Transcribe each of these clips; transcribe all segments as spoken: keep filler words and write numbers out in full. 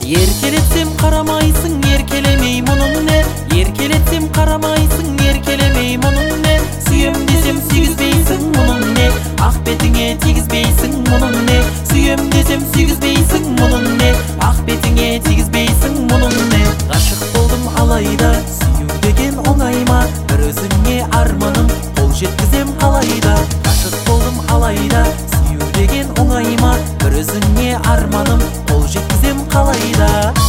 Еркелетсем қарамайсың, еркелемей мұның не? Еркелетсем қарамайсың, еркелемей мұның не? Сүйем десем сүйгізбейсің, мұның не? Ақ бетіңе тигізбейсің, мұның не? Сүйем десем сүйгізбейсің, мұның не? Ақ бетіңе тигізбейсің, мұның не? Ғашық болдым алайда, сүю деген оңай ма? Бір өзіңе арманым, қол жеткізем қалайда? Ғашық болдым алайда, сүю деген оңай ма? Бір өзіңе арманым, қол жеткізем қалайда?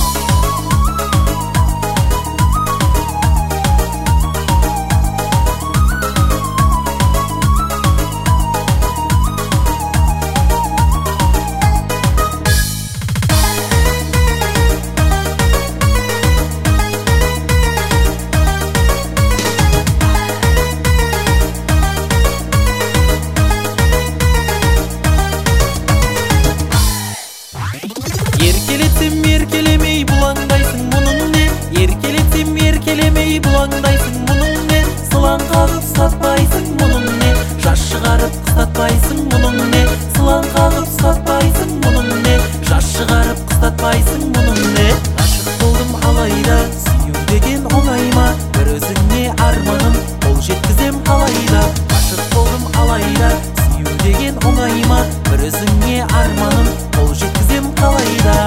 Еркелетсем еркелемей бұлаңдайсың, мұның не? Еркелетсем еркелемей бұлаңдайсың, мұның не? Сылаң қағып сатпайсың, мұның не? Жас шығарып қыстатпайсың, мұның не? Сылаң қағып сатпайсың, мұның не? Жас шығарып қыстатпайсың, мұның не? Ғашық болдым алайда, сүю деген оңай ма? Бір өзіңе арманым, қол жеткізем қалайда? Ғашық болдым алайда, сүю деген оңай ма? Бір өзіңе арманым, қол жеткізем қалайда?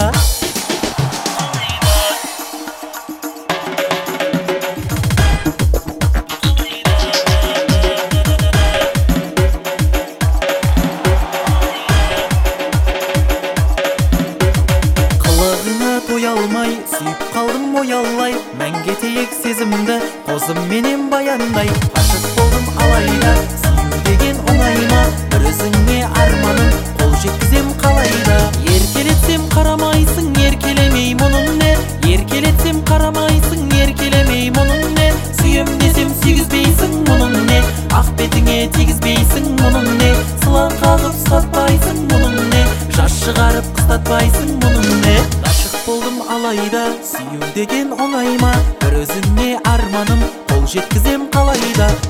Қылығыңа тоя алмай, сүйіп қалдым оялай, мәңге тек сезімді қозым менен баяндай. Ғашық болдым алайда, сүю деген оңай ма? Бір өзіңе арманым, қол жеткізем қалайда? Еркелетсем қарамайсың, еркелемей мұның не? Еркелетсем қарамайсың, еркелемей мұның не? Сүйем десем сүйгізбейсің, мұның не? Ақ бетіңе тигізбейсің, мұның не? Сылаң қағып сатпайсың, мұның не? Жас шығарып қыстатпайсың, мұның не? Ғашық болдым алайда, сүю деген оңай ма? Бір өзіңе арманым, қол жеткізем қалайда?